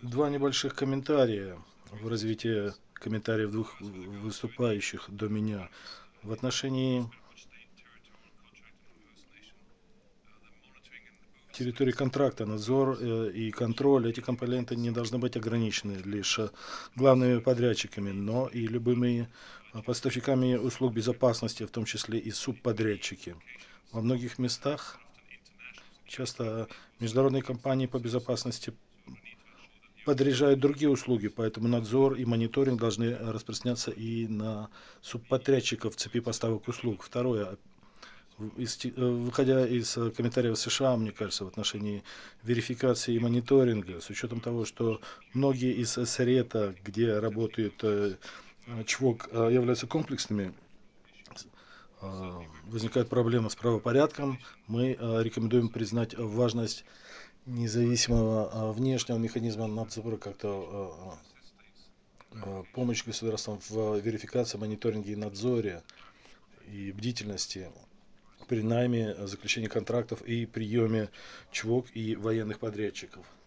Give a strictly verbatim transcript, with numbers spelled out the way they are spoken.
Два небольших комментария в развитии комментариев двух выступающих до меня. В отношении территории контракта, надзор э, и контроль, эти компоненты не должны быть ограничены лишь э, главными подрядчиками, но и любыми э, поставщиками услуг безопасности, в том числе и субподрядчики. Во многих местах часто международные компании по безопасности подряжают другие услуги, поэтому надзор и мониторинг должны распространяться и на субподрядчиков в цепи поставок услуг. Второе. Из те- э, Выходя из э, комментариев США, мне кажется, в отношении верификации и мониторинга, с учетом того, что многие из СРЕТа, где работает э, э, ЧВОК, э, являются комплексными, э, возникают проблемы с правопорядком, мы э, рекомендуем признать важность независимого э, внешнего механизма надзора, как-то э, э, помощь государствам в верификации, мониторинге и надзоре и бдительности при найме, заключении контрактов и приеме ЧВОК и военных подрядчиков.